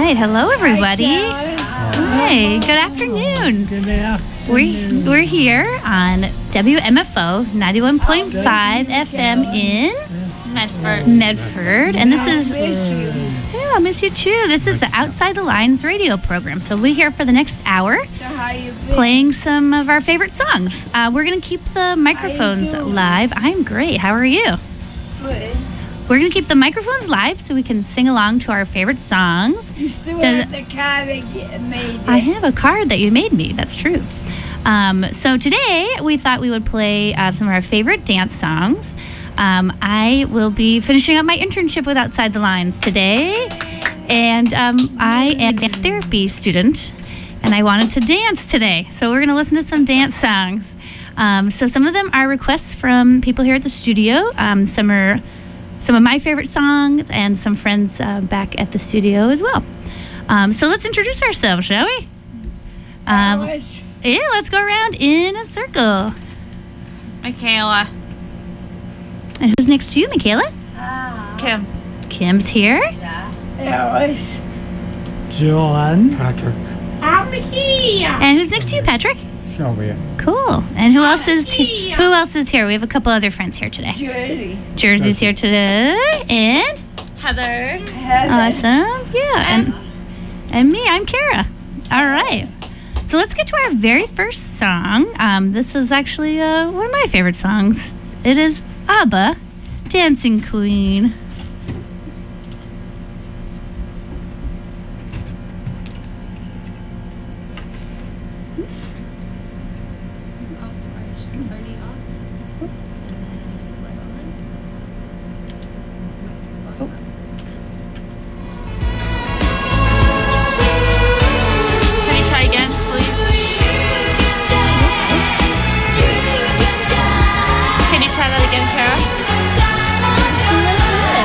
right. Hello, everybody. Hi. Good afternoon. Good afternoon. We're here on WMFO 91.5 FM in Medford. And this is... Yeah, I miss you too. This is the Outside the Lines radio program. So we're here for the next hour playing some of our favorite songs. We're going to keep the microphones live. I'm great. How are you? Good. We're going to keep the microphones live so we can sing along to our favorite songs. You still have the card I made. I have a card that you made me. That's true. So today we thought we would play some of our favorite dance songs. I will be finishing up my internship with Outside the Lines today. And I am a dance therapy student. And I wanted to dance today. So we're going to listen to some dance songs. So some of them are requests from people here at the studio. Some are some of my favorite songs and some friends back at the studio as well. So let's introduce ourselves, shall we? Yeah, let's go around in a circle. Michaela. And who's next to you, Michaela? Kim. Kim's here. Alice. John. Patrick. I'm here. And who's next to you, Patrick? Sylvia. Cool. And who else is who else is here? We have a couple other friends here today. Jersey. Jersey's here today. And Heather. awesome. Yeah. And me, I'm Kara. All right. So let's get to our very first song. This is actually one of my favorite songs. It is ABBA, Dancing Queen. Can you try again, please? Can you try that again, Kara?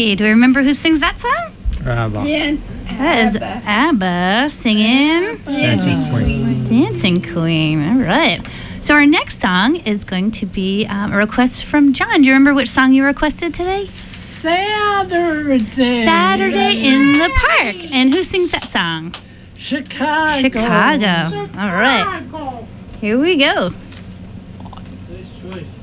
right. Do we remember who sings that song? ABBA. Yeah. That is ABBA singing Dancing Queen. Dancing Queen. All right. So our next song is going to be a request from John. Do you remember which song you requested today? Saturday. Saturday in the Park. And who sings that song? Chicago. Chicago. All right. Here we go. Nice choice.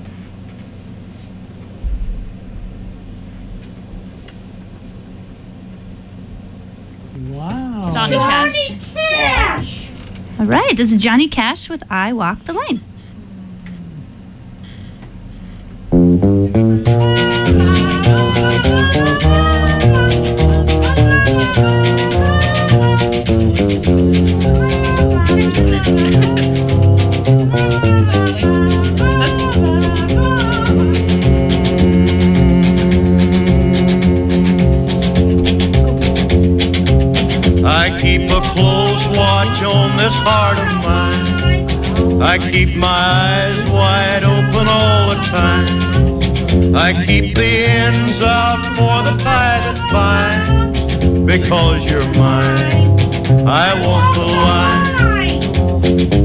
Wow. Johnny Cash. Cash. All right. This is Johnny Cash with I Walk the Line. I keep a close watch on this heart of mine. I keep my eyes wide open all the time. I keep the ends out for the tie that binds. Because you're mine, I walk the line.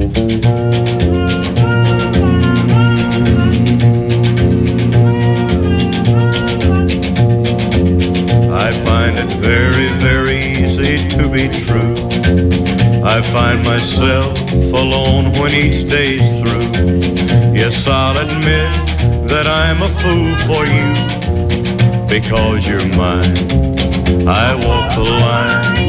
I find it very, very easy to be true. I find myself alone when each day's through. Yes, I'll admit that I'm a fool for you. Because you're mine, I walk the line.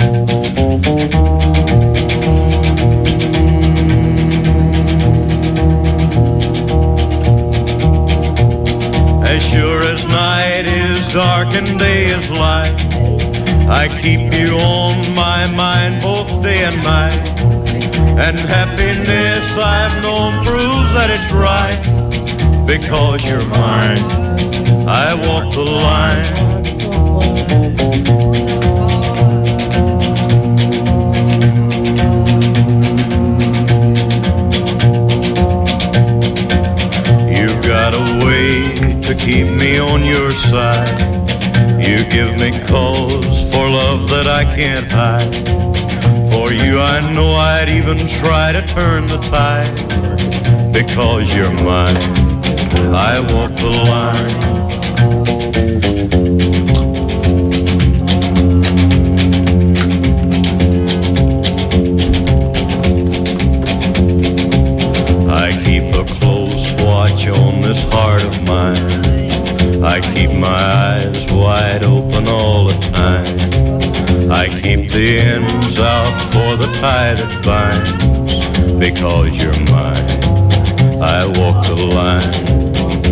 As sure as night is dark and day is light, I keep you on my mind both day and night. And happiness I've known proves that it's right. Because you're mine, I walk the line. You've got a way to keep me on your side. You give me cause for love that I can't hide. For you I know I'd even try to turn the tide. Because you're mine, I walk the line. I keep a close watch on this heart of mine. I keep my eyes wide open all the time. I keep the ends out for the tie that binds. Because you're mine, I walk the line.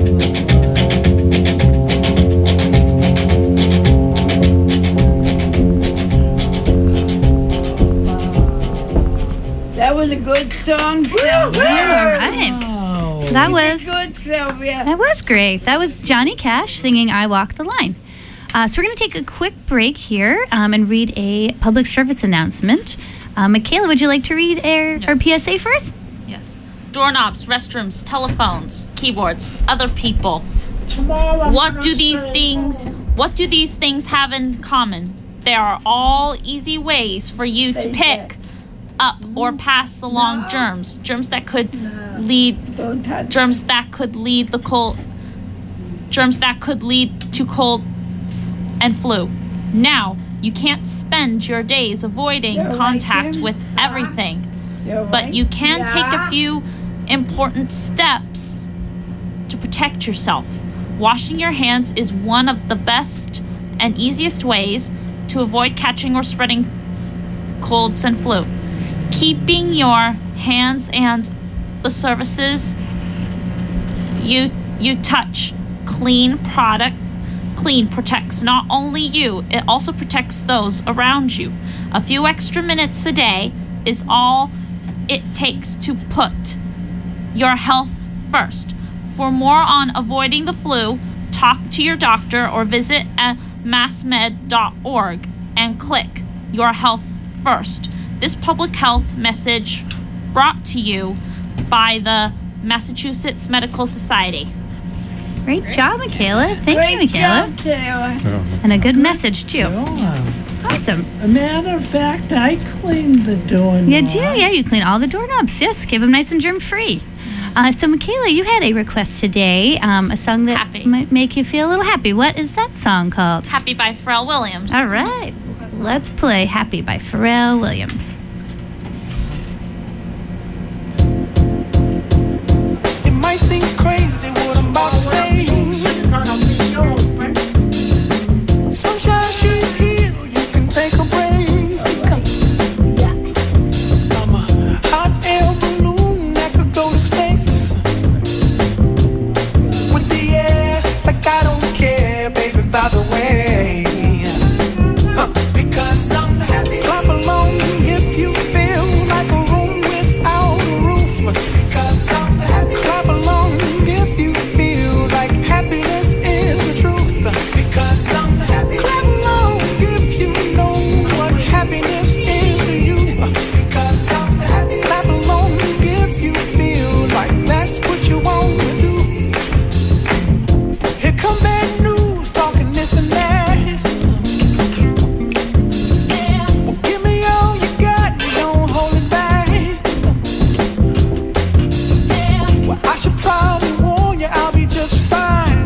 That was a good song, Sylvia. All right. Wow. So that was Good, Sylvia. That was great. That was Johnny Cash singing I Walk the Line. So we're going to take a quick break here and read a public service announcement. Michaela, would you like to read our PSA first? Yes. Doorknobs, restrooms, telephones, keyboards, other people. What do these things have in common? There are all easy ways for you to pick up or pass along germs that could lead Don't touch. germs that could lead to colds and flu. Now, you can't spend your days avoiding You're contact right, Kim. with everything, You're but right. you can take a Yeah. few important steps to protect yourself. Washing your hands is one of the best and easiest ways to avoid catching or spreading colds and flu. Keeping your hands and the surfaces you touch clean protects not only you, it also protects those around you. A few extra minutes a day is all it takes to put your health first. For more on avoiding the flu, talk to your doctor or visit at massmed.org and click Your Health First. This public health message brought to you by the Massachusetts Medical Society. Great job, Michaela. Thank you, Great Michaela. job, Taylor. And a good message, too. Oh. Awesome. A matter of fact, I cleaned the doorknob. You do? Yeah, you clean all the doorknobs. Yes, keep them nice and germ-free. So, Michaela, you had a request today, a song that Happy. might make you feel a little happy. What is that song called? Happy by Pharrell Williams. All right. Let's play Happy by Pharrell Williams. It might seem crazy what I'm about to say. Sunshine, she's here. You can take a break. I'm a hot air balloon that could go to space. With the air, like I don't care, baby, by the way. Because I'm happy. Clap along if you feel like a room without a roof. Because I'm happy. Clap along if you feel like happiness is the truth. Because I'm happy. Clap along if you know what happiness is to you. Because I'm happy. Clap along if you feel like that's what you want to do. Here come bad news, talking this and that. Well, give me all you got, don't hold it back. Well, I should probably warn you, I'll be just fine.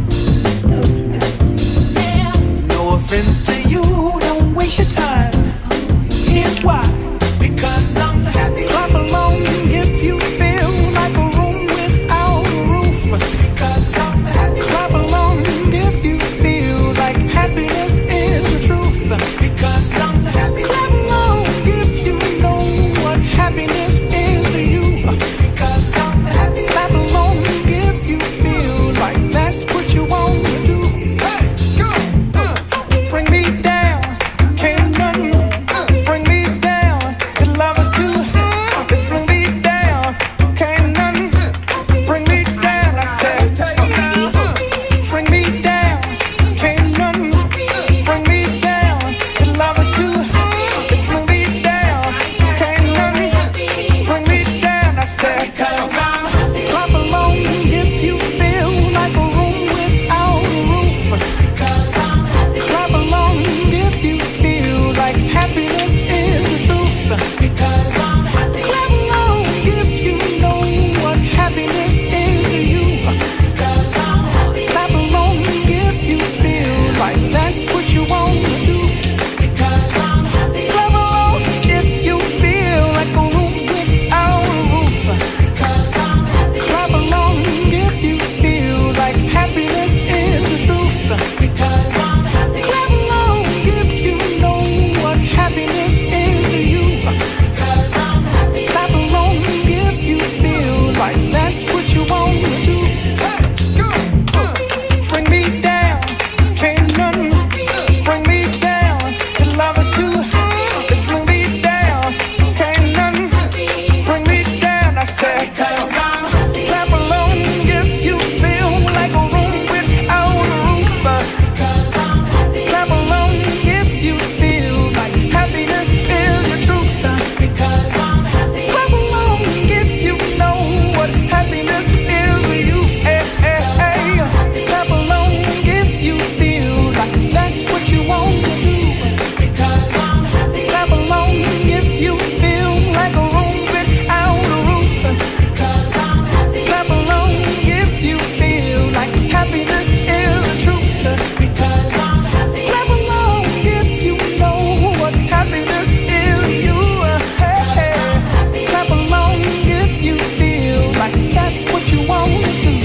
No offense to you, don't waste your time. Here's why. Because I'm happy. Clap along if you feel like a room without a roof. Because I'm happy. Clap along if you feel like happiness is the truth. Because I'm happy. Clap along if you know what happiness is to you. Because I'm happy. Clap along if you feel like that's what you want to do. Hey, go. Bring me down, can't nothing bring me down. The love is too high. Bring me down, can't nothing bring me down. I said, bring me down, can't nothing bring me down. The love is too high. Bring me down, can't nothing bring me down. I said, clap along if you feel like a room without a roof. Clap along if you feel like happiness is the truth. Because I'm happy. Clap along if you know what happiness is to you. Because I'm happy. Clap along if you feel like that's what you want to do. Because I'm happy. Clap along if you feel like a room without a roof. Because I'm happy. Clap along if you feel like happiness is the truth. Because I'm happy. Clap along if you know what happiness is to you. Because I'm happy. Clap along if you feel like that's what you want to do. Bring me down, can't nothing bring me down. The love is too high. Bring me down, can't nothing bring me down. I said, clap along if you feel like a room without a roof. Clap along if you feel like happiness is the truth. Because I'm happy. Clap along if you know what happiness is to you. Hey, hey, hey. Clap along if you feel like that's what you want to do. Because I'm happy. Clap along if you feel like a room without a roof. Because I'm happy. Clap along if you feel like happiness is the truth. Because I'm happy. Clap along if you know what happiness is to you. Hey, hey. Clap along if you feel like that's what you want to do.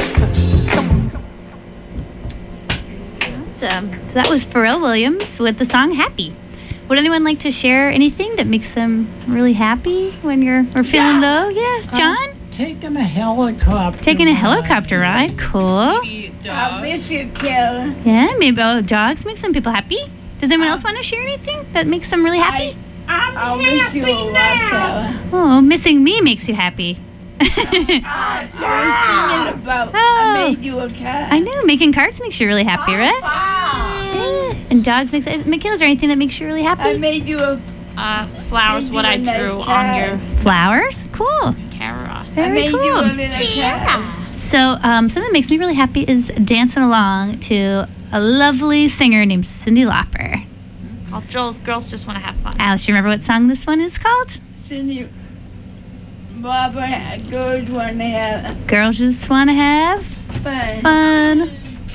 Awesome. So that was Pharrell Williams with the song Happy. Would anyone like to share anything that makes them really happy when you're or feeling low? Yeah, John? Taking a helicopter. Taking a helicopter ride. Cool. I miss you, Taylor. Yeah, maybe dogs make some people happy. Does anyone else want to share anything that makes them really happy? I'll miss you a lot, Taylor. Oh, missing me makes you happy. I was thinking about I made you a cat. I know, making cards makes you really happy, right? Yeah. And dogs makes Michaela, is there anything that makes you really I happy? made you a Flowers, what I Maybe a drew nice on your Flowers? Cool. camera. I Very made cool. you a little cat. So something that makes me really happy is dancing along to a lovely singer named Cyndi Lauper. All girls just want to have fun. Alice, you remember what song this one is called? Cindy Barbara, girls want to have Girls Just Want to Have fun. Fun.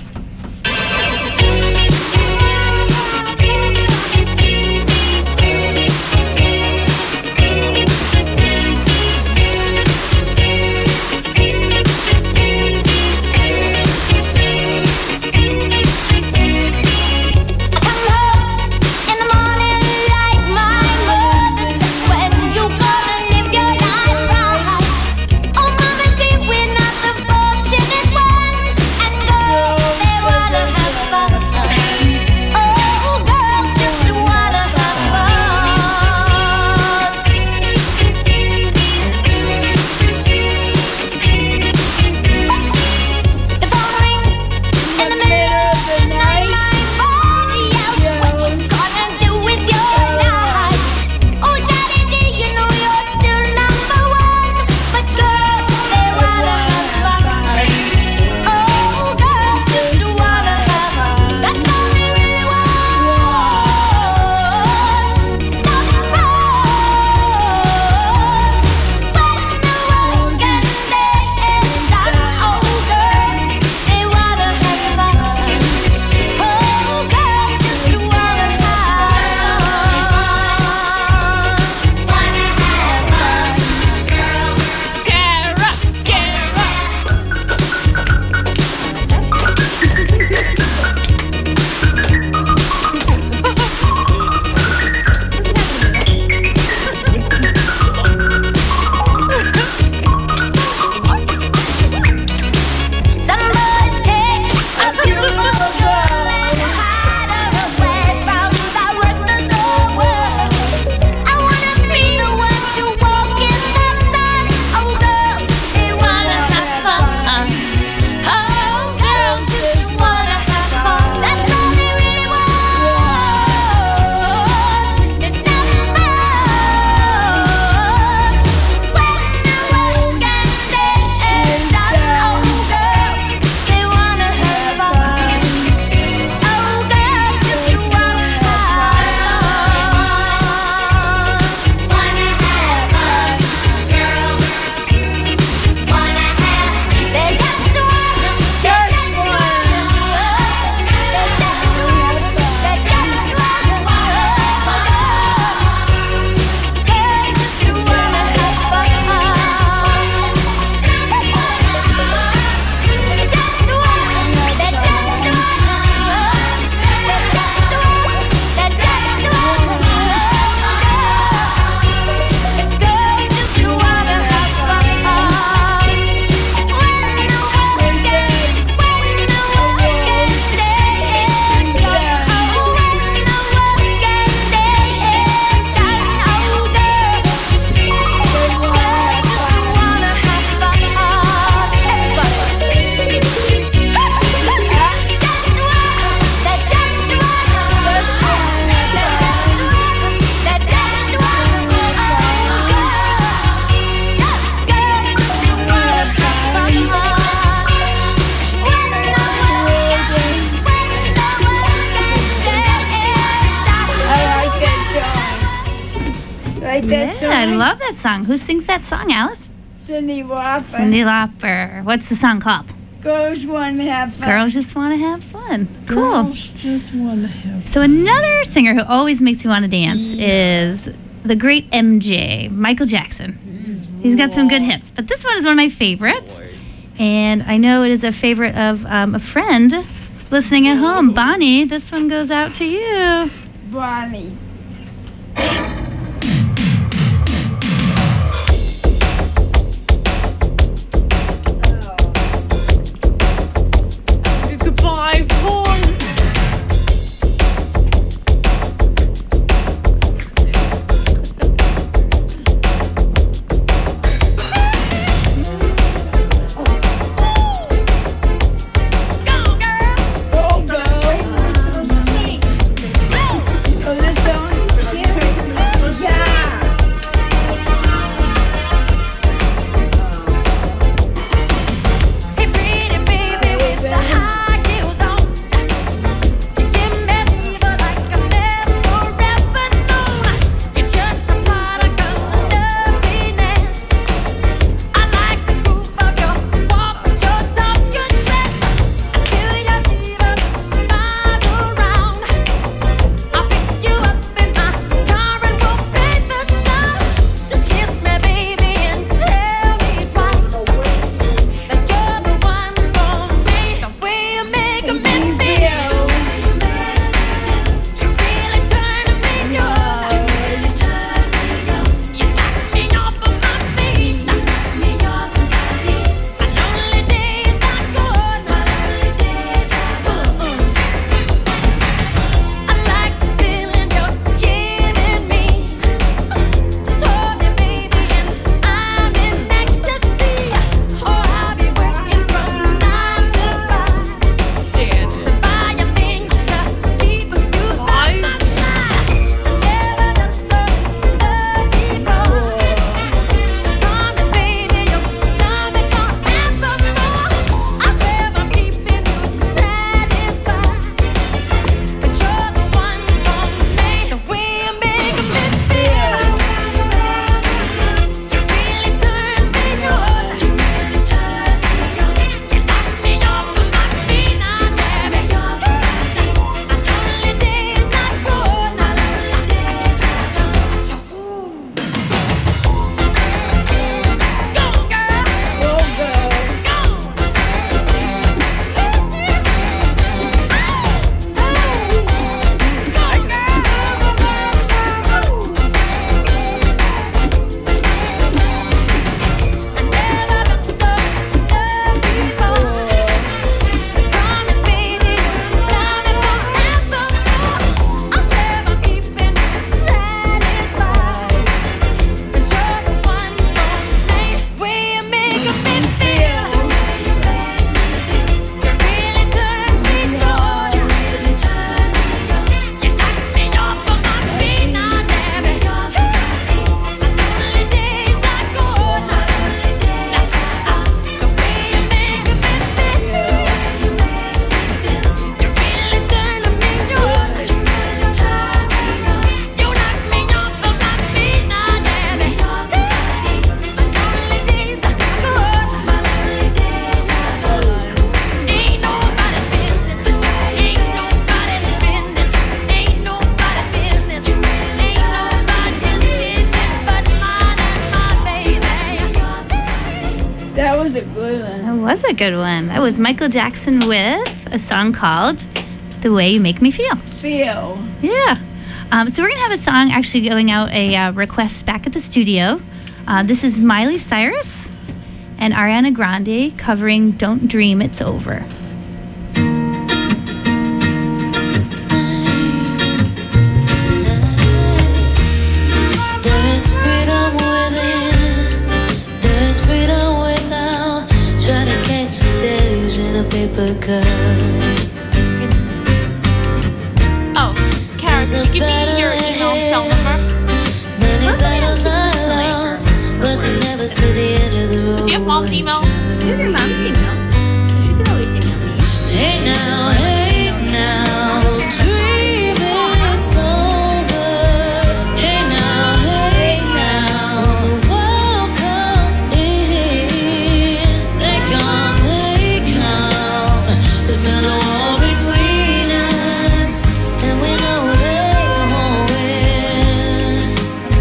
I love that song. Who sings that song, Alice? Cyndi Lauper. Cyndi Lauper. What's the song called? Girls want to have fun. Girls Just Want to Have Fun. Cool. Girls just want to have So another singer who always makes me want to dance is the great MJ, Michael Jackson. He's got some good hits, but this one is one of my favorites. And I know it is a favorite of a friend listening at home. Bonnie, this one goes out to you. Bonnie. Goodbye, boy. Oh, this song? was a good one. That was a good one. That was Michael Jackson with a song called The Way You Make Me Feel. Feel. Yeah. So we're going to have a song actually going out, a request back at the studio. This is Miley Cyrus and Ariana Grande covering Don't Dream It's Over. Freedom without trying to catch the days in a paper cup. Oh, Karen, can you give me your email cell number? Many battles I lost, but you never see the end of the road. Do you have mom's email? Do you have your mom's email? She could always email me. Hey now, don't dream it's over. Hey now, when the world comes in, they come to build a wall between us, and we know they won't win.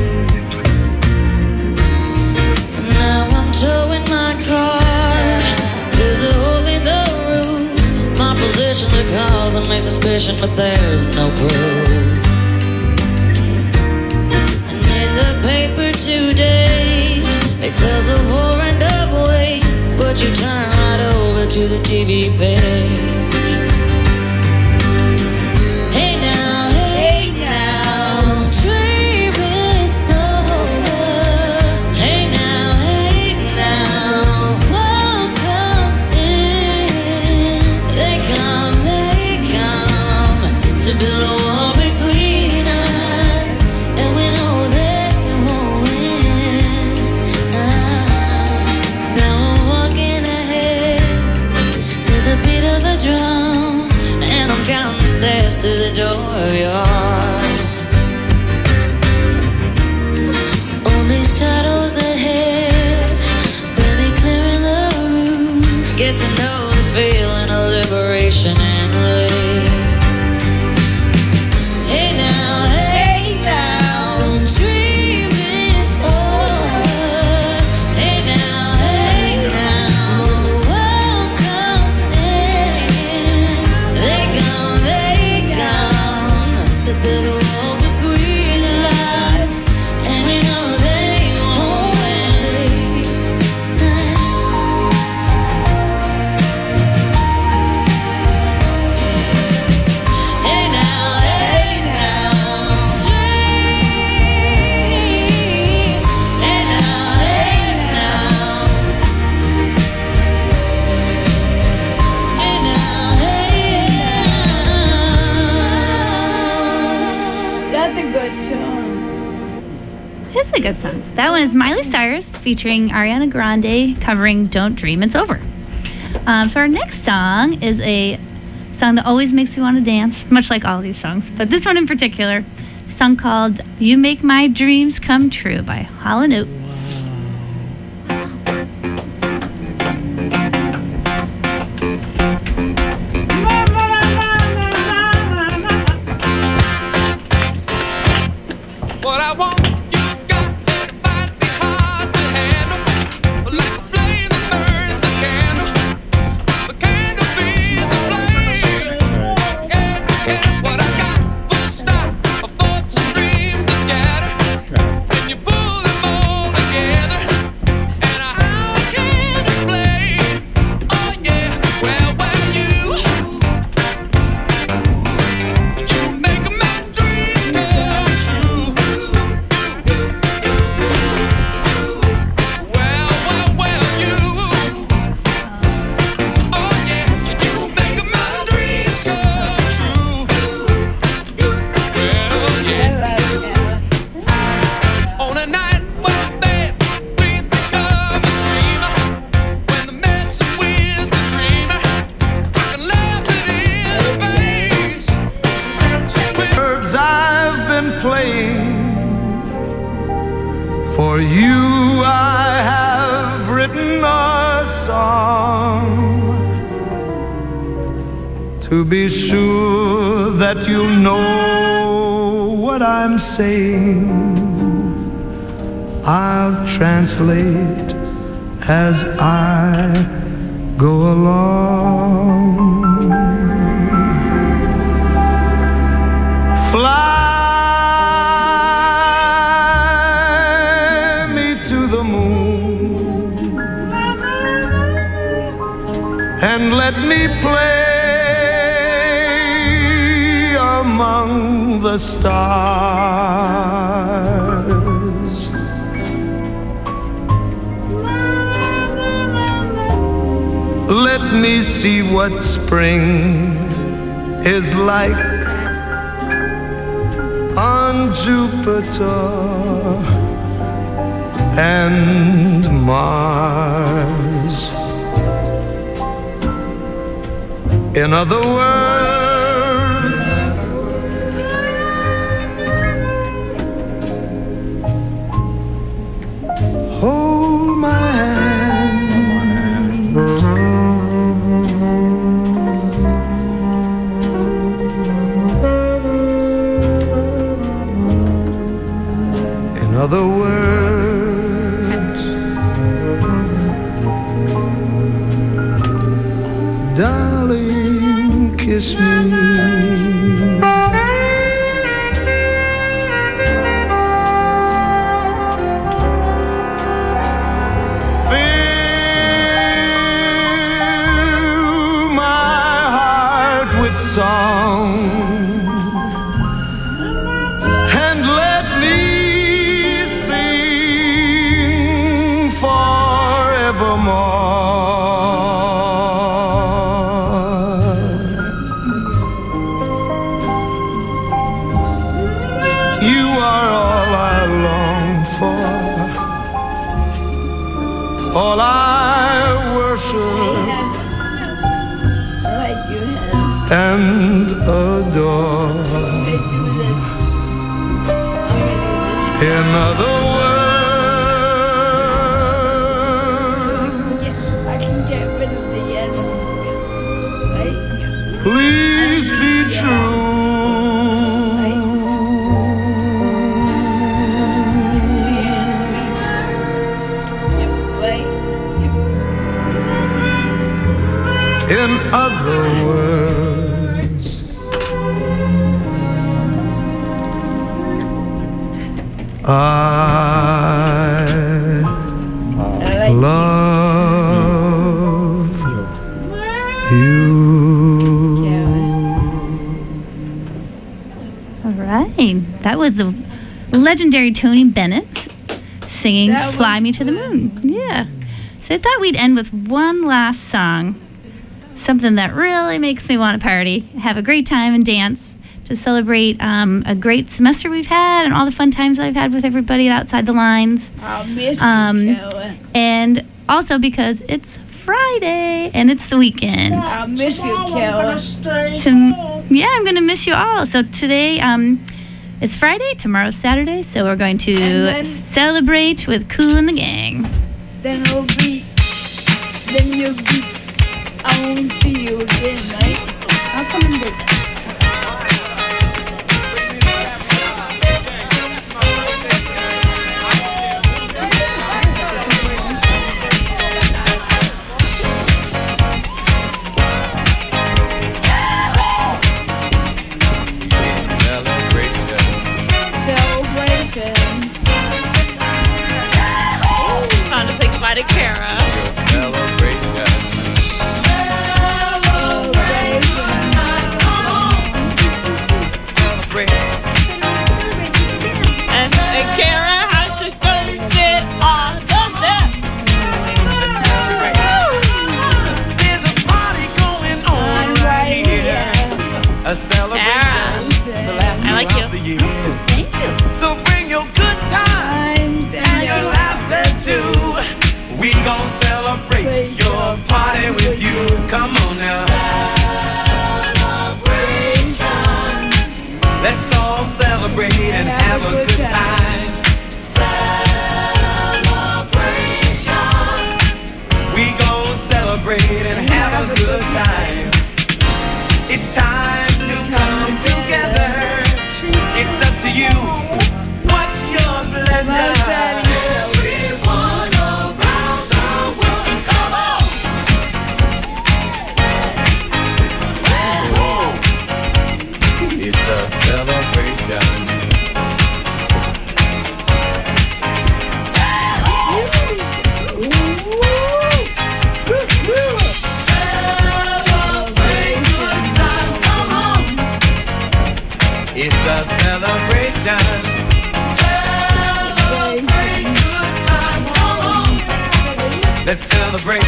Now I'm towing my car. There's a hole in the roof. My position to cause and make suspicion, but there's no proof. And in the paper today, it tells of war and of ways, but you turn right over to the TV page. Hey now, don't dream it's over. Hey now, world comes in. They come to build a wall between us, and we know they won't win. Now I'm walking ahead to the beat of a drum, and I'm counting the steps to the door of your heart. Only shadows ahead, barely clearing the roof. Get to know the feeling of liberation and relief. Hey now, don't dream it's over. Hey now, when the world comes in, they come to build a wall between us, and we know they won't win. Hey now, dream. Hey now. That's a good song. It's a good song. That one is Miley Cyrus featuring Ariana Grande covering Don't Dream It's Over. So our next song is a song that always makes me want to dance, much like all these songs, but this one in particular, a song called You Make My Dreams Come True by Hall & Oates. What I want, you got it might be hard to handle. Like a flame that burns a candle. The candle feeds the flame. Yeah, what I got, full stop of thoughts and dreams to scatter. And you pull them all together. And I can't explain. Oh yeah, well, you make my dreams come true. I've been playing for you. I have written a song to be sure that you'll know what I'm saying. I'll translate as I go along. Fly me to the moon and let me play among the stars. Let me see what spring is like on Jupiter and Mars. In other words, hold my hand. In other words, darling, kiss me. Fill my heart with song and let me sing forevermore. You are all I long for, all I worship Like you have. and adore. In other words, Yes, I can get rid of the yellow. Right? please be true. Right? In other words, I love you. All right. That was the legendary Tony Bennett singing That was Fly Me to the good. Moon. Yeah. So I thought we'd end with one last song. Something that really makes me want to party, have a great time and dance to celebrate a great semester we've had and all the fun times I've had with everybody at Outside the Lines. I'll miss you, Um, Kara. And also because it's Friday and it's the weekend. I'll miss you, Kara. Yeah, I'm going to miss you all. So today it's Friday, tomorrow's Saturday, so we're going to And then- celebrate with Kool and the Gang. Then you'll be on to you again, right? I'll come and visit. Celebration. Time to say goodbye to Kara. Celebration. Let's celebrate.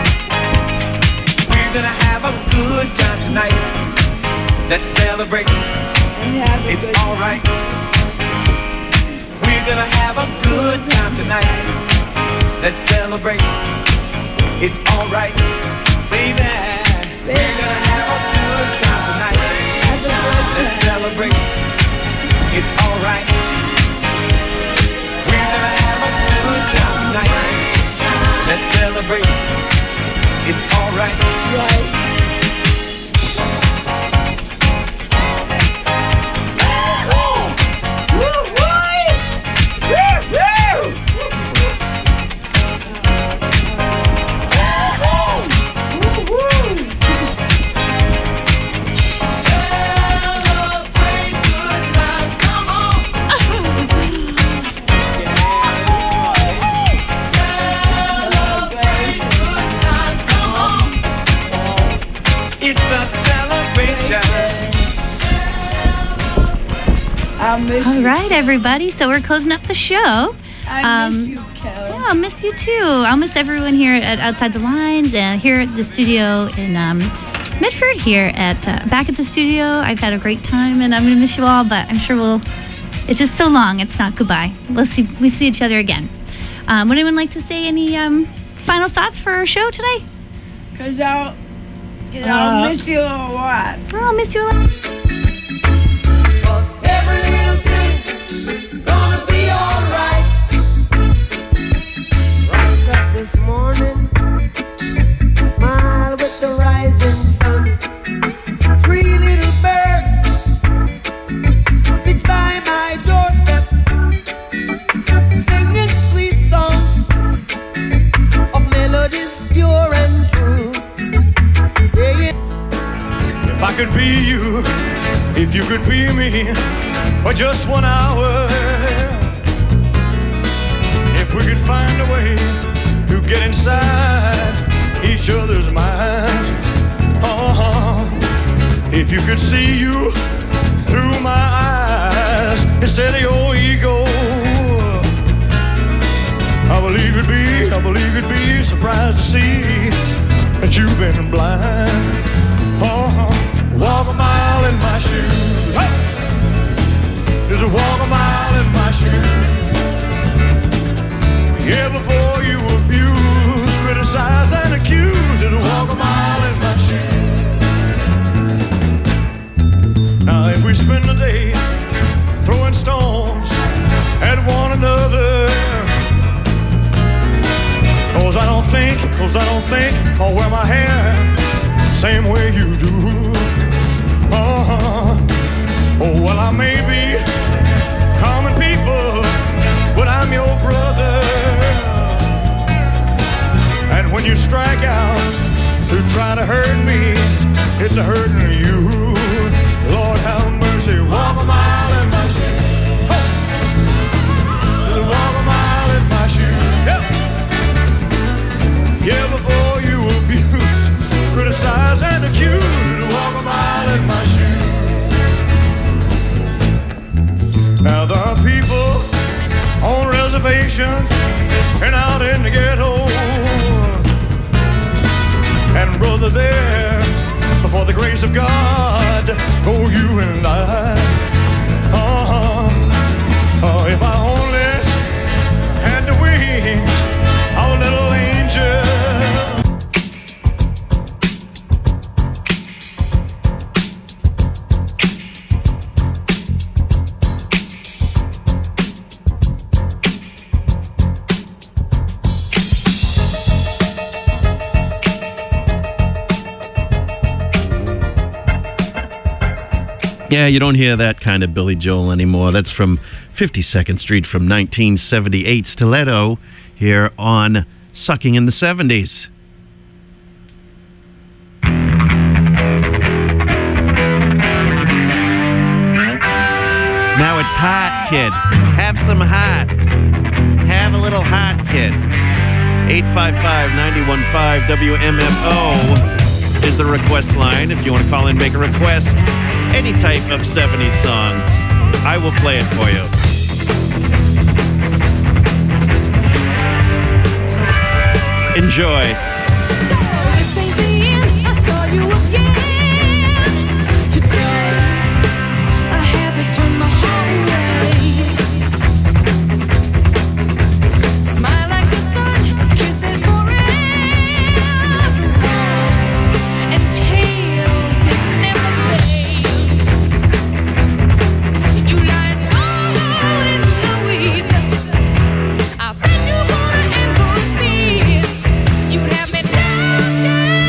We're gonna have a good time tonight. Let's celebrate. It's alright. We're gonna have a good time tonight. Let's celebrate. It's alright, baby. We're gonna have a good time tonight. Let's celebrate. It's alright. We're gonna have a good time tonight. Let's celebrate. It's alright. Right. All right, everybody. So we're closing up the show. I miss you, Kelly. Yeah, I'll miss you too. I'll miss everyone here at Outside the Lines and here at the studio in Midford. Here at back at the studio. I've had a great time, and I'm gonna miss you all. But I'm sure we'll. It's just so long. It's not goodbye. We see each other again. Would anyone like to say any final thoughts for our show today? Cause I'll miss you a lot. Oh, I'll miss you a lot. Every little thing gonna be alright. Rise up this morning, smile with the rising sun. 3 little birds pitch by my doorstep, singing sweet songs of melodies pure and true. Saying, if I could be you, if you could be me for just 1 hour, if we could find a way to get inside each other's minds, if you could see you through my eyes instead of your ego, I believe you'd be surprised to see that you've been blind. Walk a mile in my shoes. Hey! Just walk a mile in my shoes. Yeah, before you abuse, criticize and accuse. Just walk a mile in my shoes. Now if we spend the day throwing stones at one another, cause I don't think I'll wear my hair same way you do. Oh, well, I may be common people, but I'm your brother. And when you strike out to try to hurt me, it's a hurting you. Lord have mercy, walk a mile in my shoes. Walk a mile in my shoes. Yeah, before you abuse, criticize and accuse, walk a mile in my shoes. Now there are people on reservations and out in the ghetto, and brother, there before the grace of God, oh, you and I. If I only had the wings of a little angel. Yeah, you don't hear that kind of Billy Joel anymore. That's from 52nd Street from 1978, Stiletto, here on Sucking in the 70s. Now it's hot, kid. Have some hot. Have a little hot, kid. 855-915 WMFO is the request line. If you want to call in, make a request, any type of 70s song, I will play it for you. Enjoy. So this ain't the end. I saw you again today. I had to turn my heart away. Smile like the sun, kisses forever, and tales that never fade. You lied so low in the weeds. I bet you wanna ambush me. You have me down, down.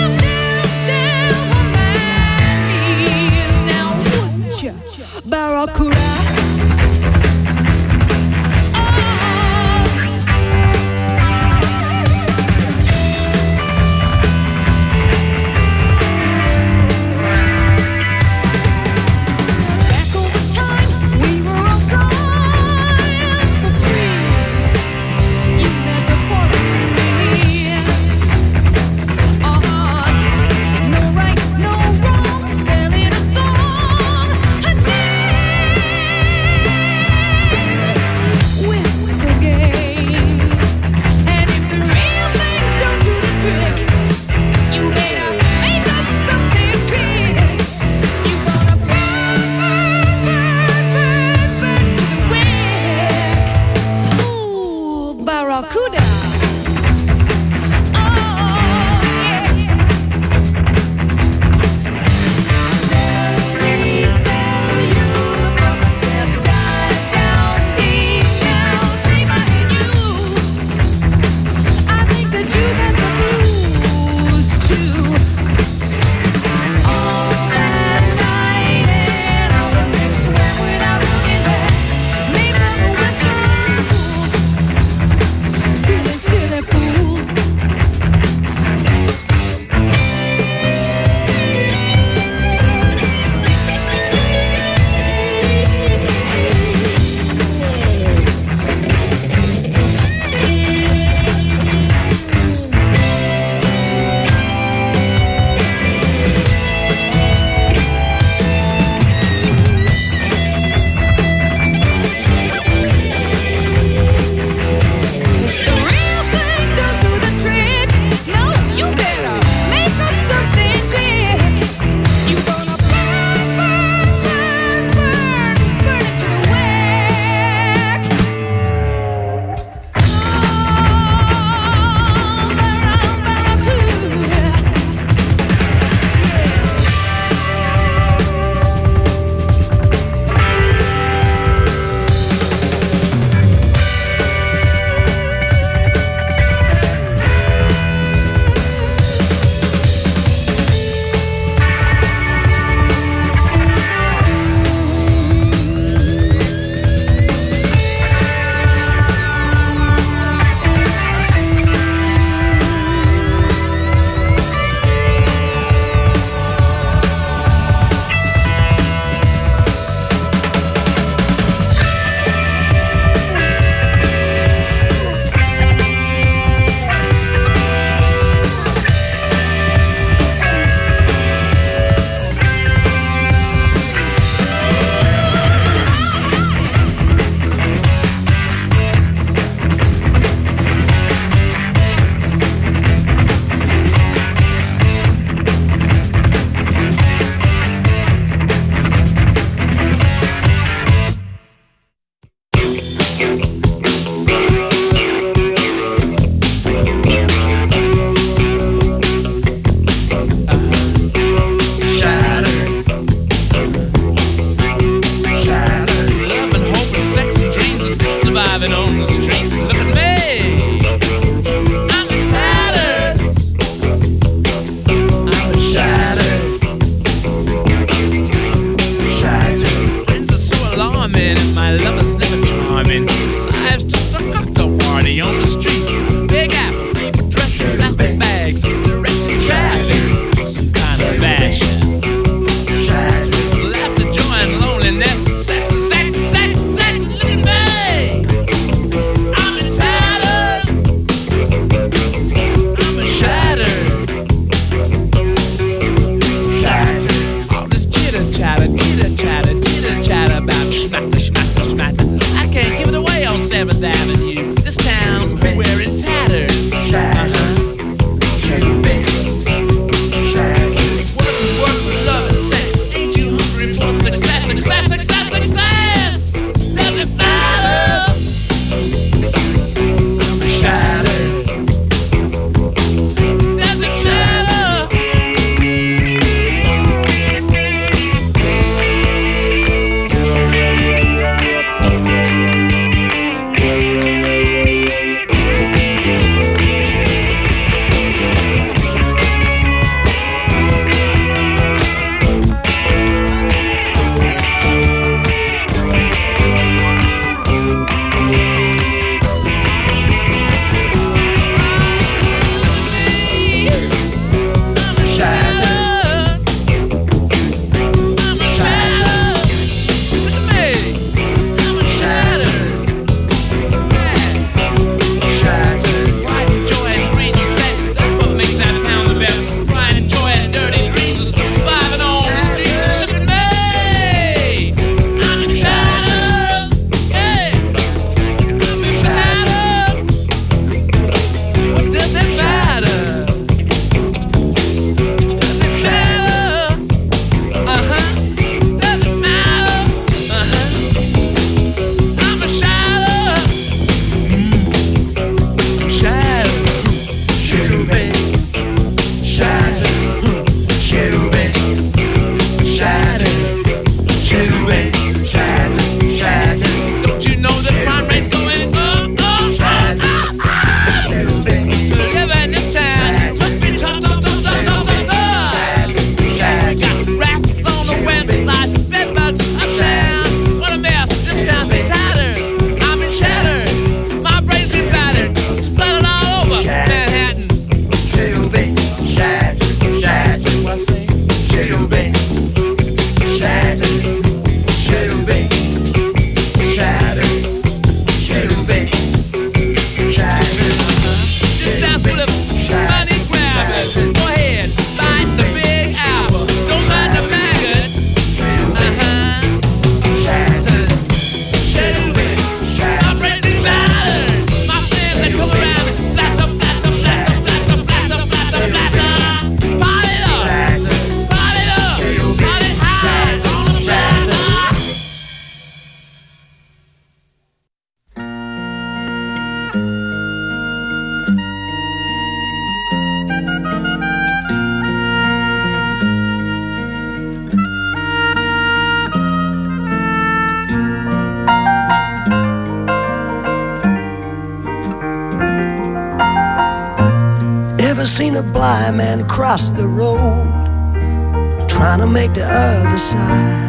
seen a blind man cross the road, trying to make the other side?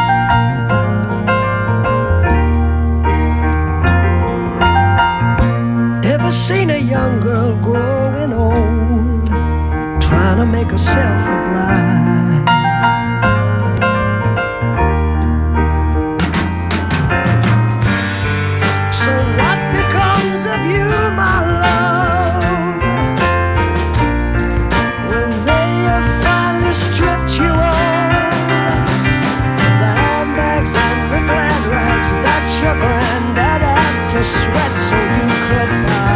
Ever seen a young girl growing old, trying to make herself a bride? So what becomes of you, my love, when they have finally stripped you of the handbags and the glad rags that your granddad had to sweat so you could buy?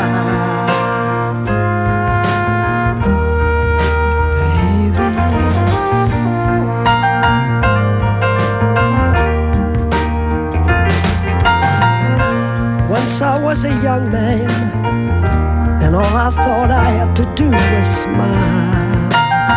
Once I was a young man, and all I thought I had to do was smile.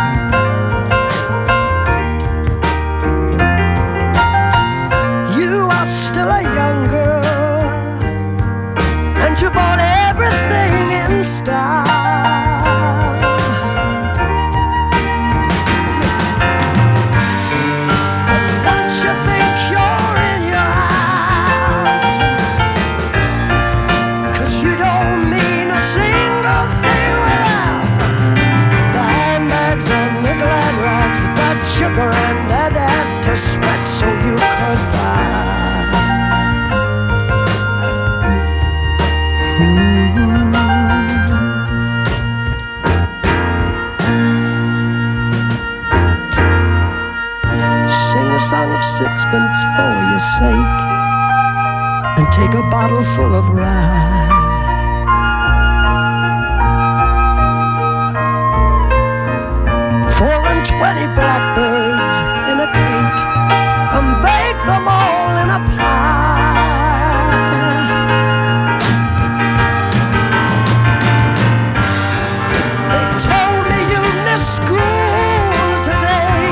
You are still a young girl, and you bought everything in style. Listen, but once you think you're in your act, you don't mean a single thing without the handbags and the glad rags that your granddad had to sweat so you could buy. Sing a song of sixpence for your sake, and take a bottle full of rye. 20 blackbirds in a cake, and bake them all in a pie. They told me you missed school today,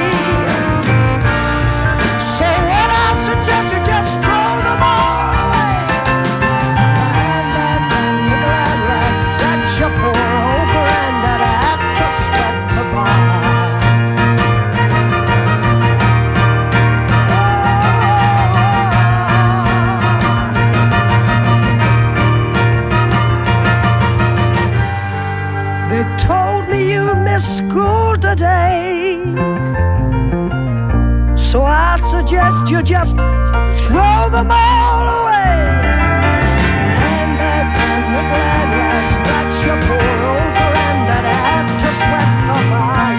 so what I suggest you just throw them all away. The handbags and the glad rags that your poor old granddad had to sweat to buy. School today, so I'd suggest you just throw them all away. The handbags and the glad rags that your poor old granddad had to sweat to buy.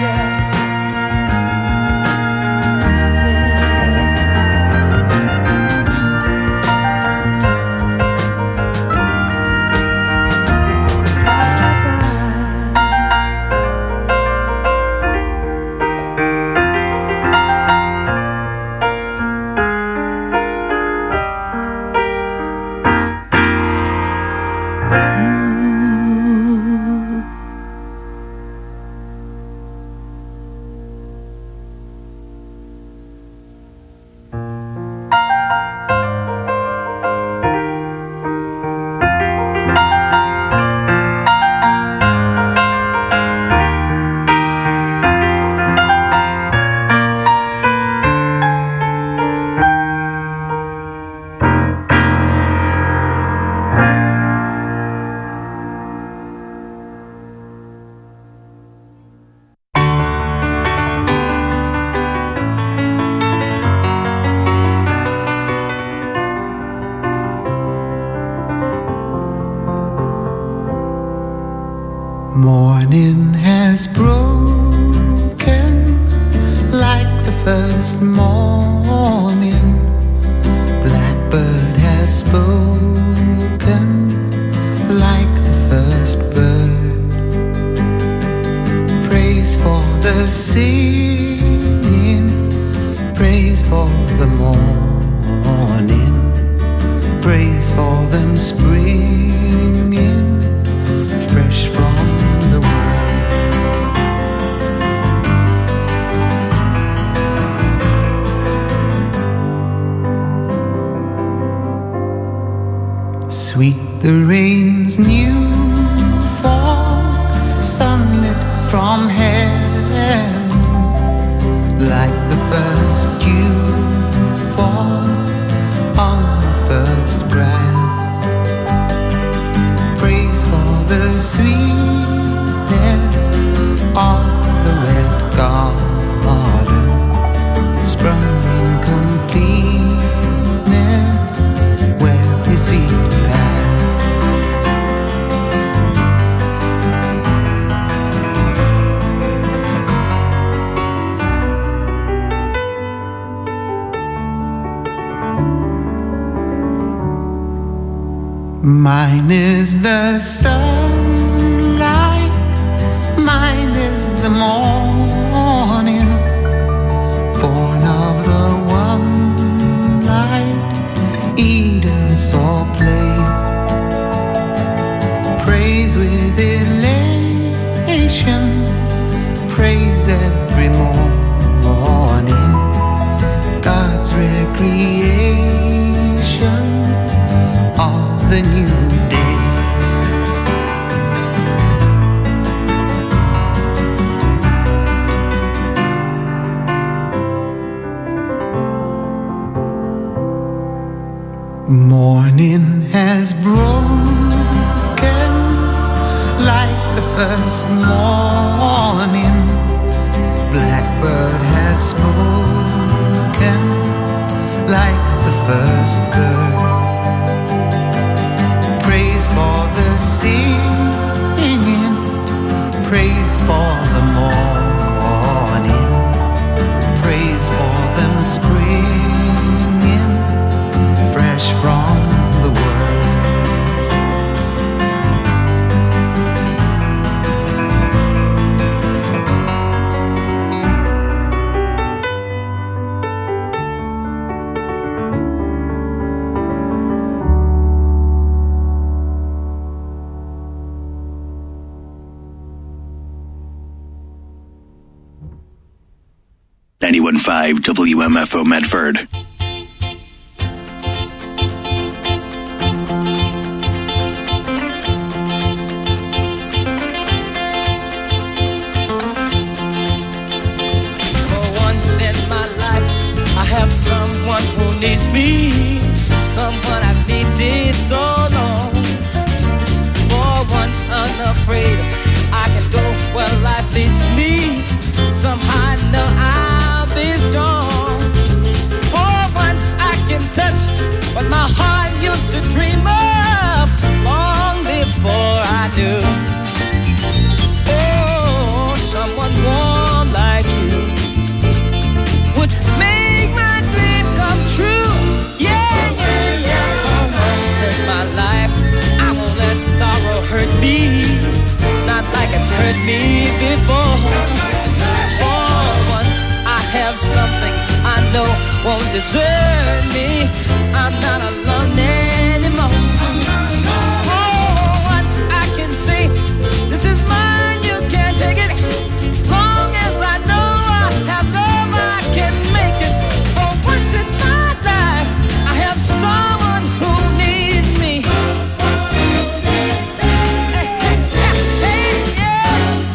Morning has broken like the first morning. Blackbird has spoken like the first bird. Praise for the singing, praise for the morning, praise for them springing fresh from the world. Sweet the rain's new fall, sunlit Mine is the sunlight, mine is the morning, born of the one light, Eden saw play. Praise with elation, praise every morning, God's recreation of the new day. Morning has broken like the first morning. Blackbird has spoken like the first bird. Praise for the singing, praise for the morning, praise for them springing fresh from the word. WMFO Medford. For once in my life, I have someone who needs me, someone I've needed so long. For once unafraid, I can go where life leads me. Somehow I know I'll be strong. For once I can touch what my heart used to dream of long before I knew. Oh, someone warm like you would make my dream come true. Yeah, yeah, yeah. For once in my life, I won't let sorrow hurt me, not like it's hurt me before. Have something I know won't desert me. I'm not alone anymore. Oh, once I can say, this is mine, you can't take it. Long as I know I have love, I can make it. For once in my life, I have someone who needs me. Hey, hey, hey, yeah.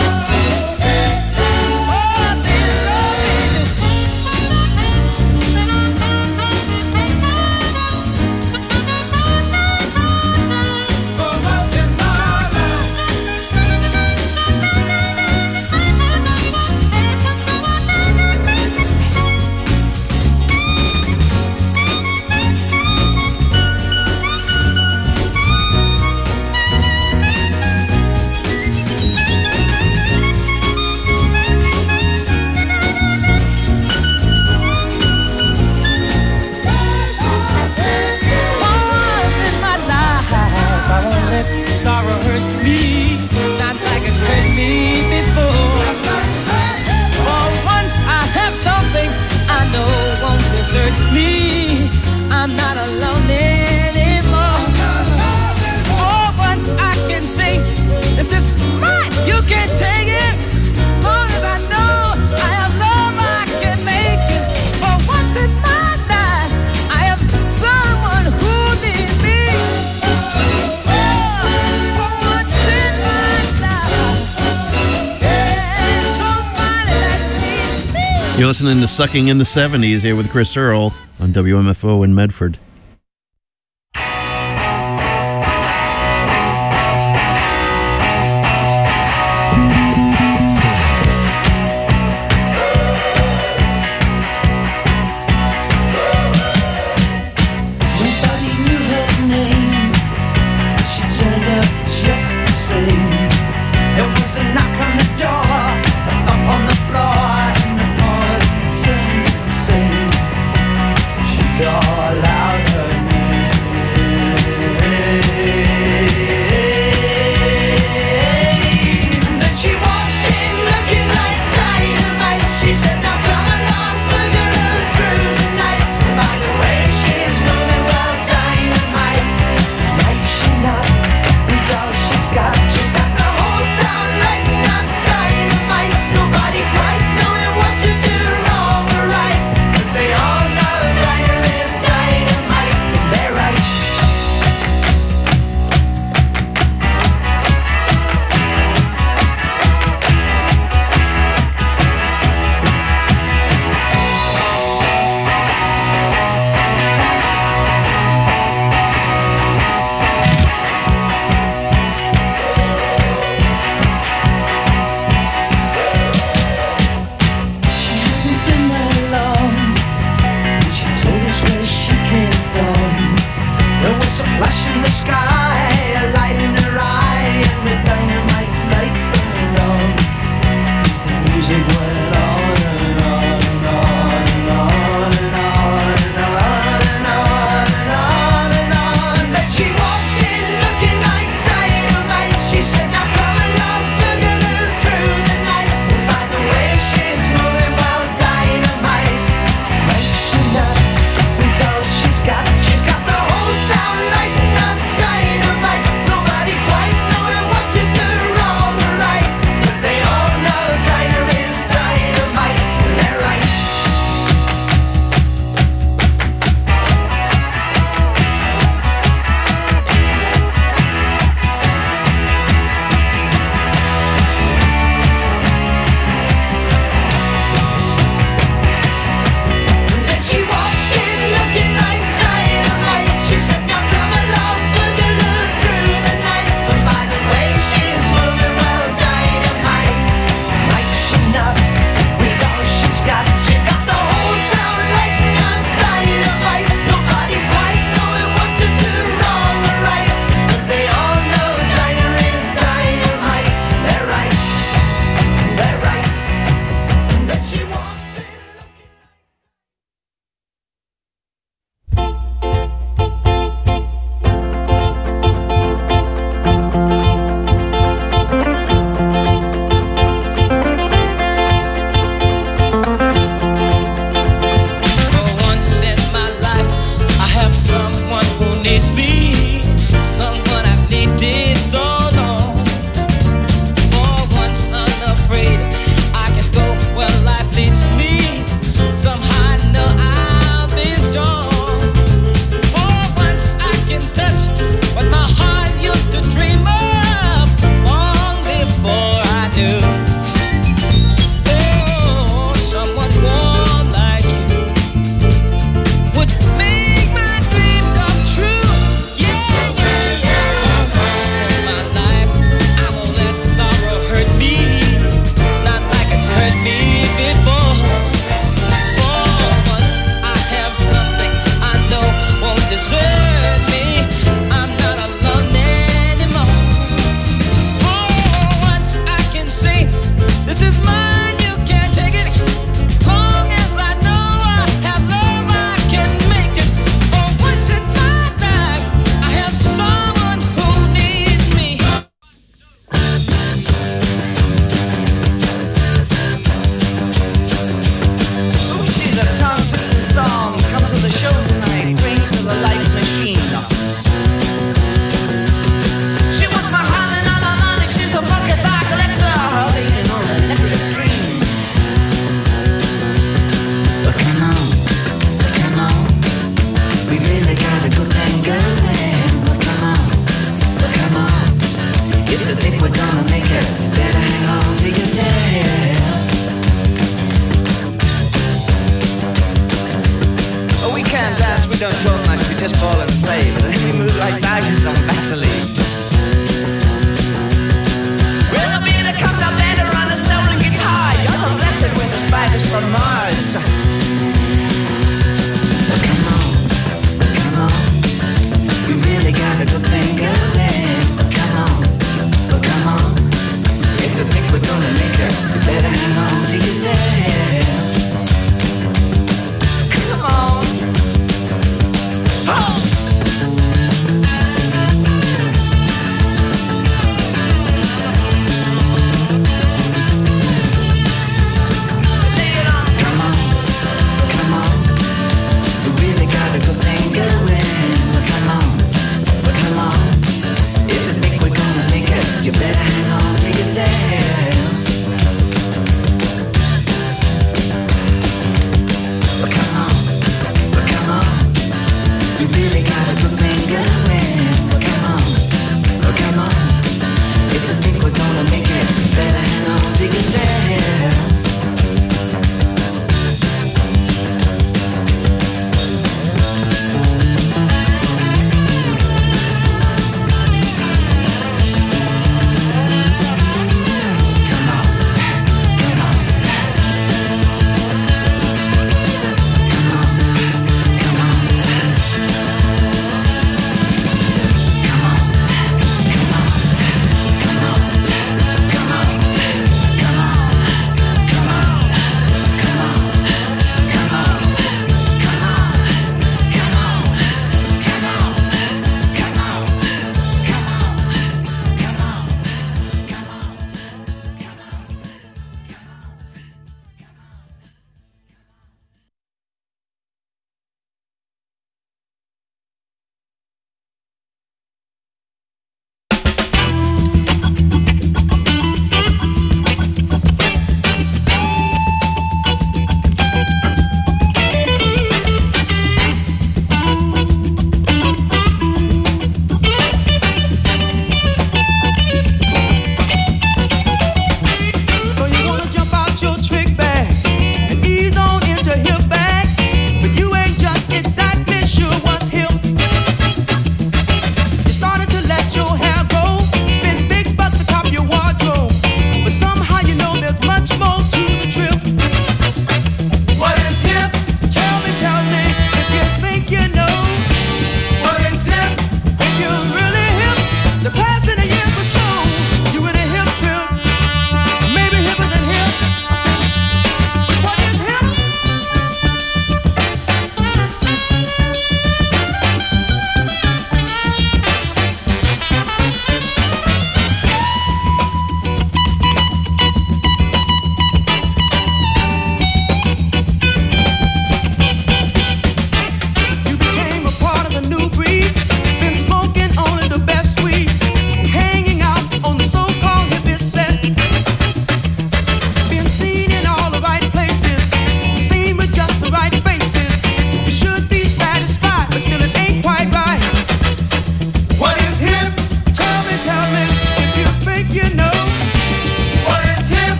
Sorrow hurt me, not like it's hurt me before. For once I have something I know won't desert me. I'm not alone anymore. For once I can say, this is mine, you can't take it. Long as I know I have love, I can make it. For once in my life, I have someone who needs me. You're listening to Sucking in the 70s here with Chris Earl on WMFO in Medford. Nobody knew her name, but she turned up just the same. There was a knock on the door, a thump on the floor. She called out her name. just ball and play, but then we move right back in some Vaseline. Well, I'll be the cocked up lander on a stolen guitar. You're the blessed with the spiders from Mars. But come on, we really got a good thing going. But come on, if you think we're gonna make it, you better hang on to yourself. Come on. Oh!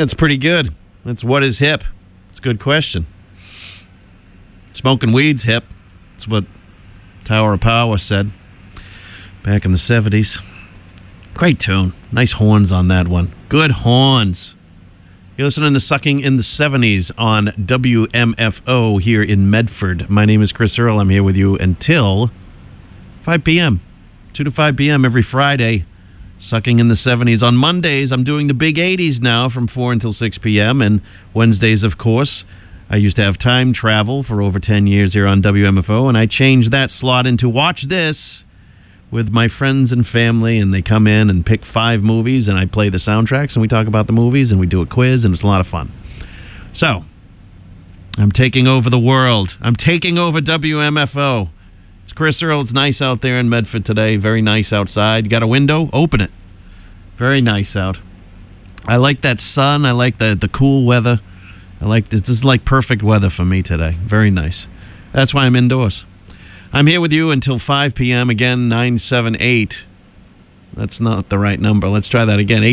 That's pretty good. That's what is hip. It's a good question. Smoking weed's hip. That's what Tower of Power said back in the 70s. Great tune. Nice horns on that one. Good horns. You're listening to Sucking in the 70s on WMFO here in Medford. My name is Chris Earl. I'm here with you until 5 p.m. 2 to 5 p.m. every Friday. Sucking in the 70s. On Mondays, I'm doing the big 80s now from 4 until 6 p.m. And Wednesdays, of course, I used to have time travel for over 10 years here on WMFO, and I changed that slot into Watch This with my friends and family, and they come in and pick 5 movies, and I play the soundtracks, and we talk about the movies, and we do a quiz, and it's a lot of fun. So, I'm taking over the world. I'm taking over WMFO. It's Chris Earl. It's nice out there in Medford today. Very nice outside. You got a window? Open it. Very nice out. I like that sun. I like the cool weather. I like this. This is like perfect weather for me today. Very nice. That's why I'm indoors. I'm here with you until 5 p.m. Again, 978. That's not the right number. Let's try that again.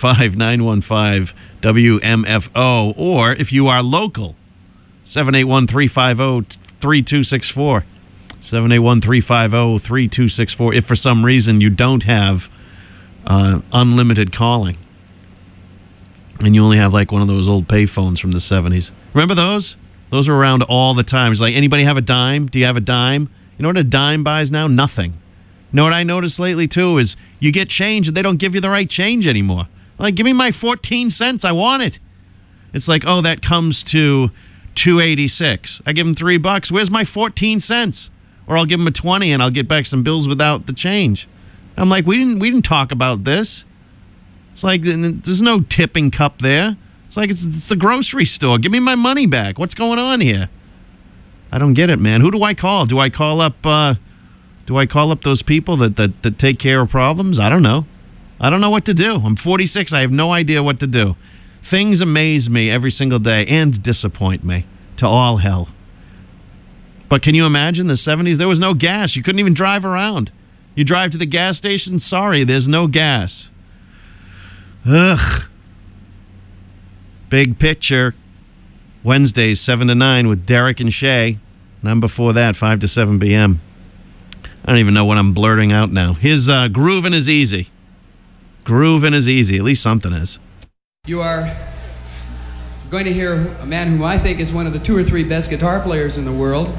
855-915-WMFO. Or if you are local, 781-350-3264. 781-350-3264. If for some reason you don't have unlimited calling, and you only have like one of those old payphones from the 70s. Remember those? Those were around all the time. It's like, anybody have a dime? Do you have a dime? You know what a dime buys now? Nothing. You know what I noticed lately, too, is you get change and they don't give you the right change anymore. Like, give me my 14 cents. I want it. It's like, oh, that comes to $2.86. I give them $3. Where's my 14 cents? Or I'll give them a 20 and I'll get back some bills without the change. I'm like, we didn't talk about this. It's like, there's no tipping cup there. It's like, it's the grocery store. Give me my money back. What's going on here? I don't get it, man. Who do I call? Do I call up those people that take care of problems? I don't know. I don't know what to do. I'm 46. I have no idea what to do. Things amaze me every single day and disappoint me to all hell. But can you imagine the 70s? There was no gas. You couldn't even drive around. You drive to the gas station, sorry, there's no gas. Ugh. Big Picture. Wednesdays, 7 to 9 with Derek and Shay. And before that, 5 to 7 p.m. I don't even know what I'm blurting out now. His grooving is easy. Grooving is easy. At least something is. You are going to hear a man whom I think is one of the 2 or 3 best guitar players in the world.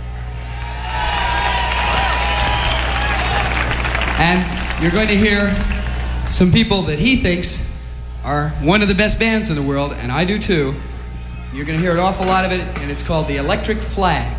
And you're going to hear some people that he thinks are one of the best bands in the world, and I do too. You're going to hear an awful lot of it, and it's called the Electric Flag.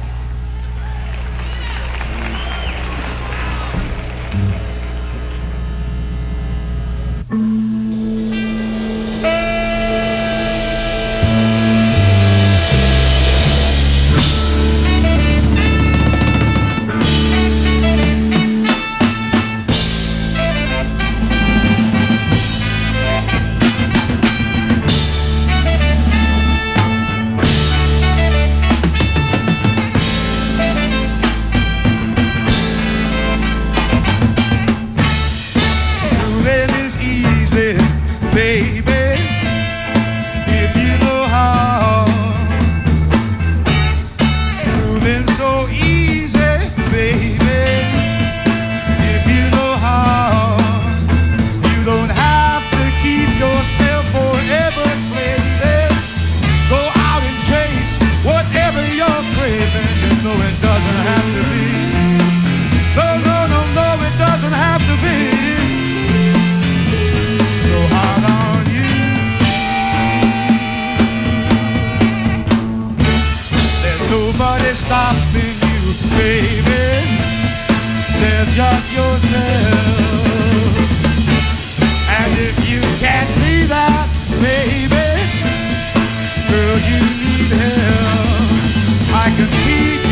Just yourself. And if you can't see that, baby, girl, you need help. I can teach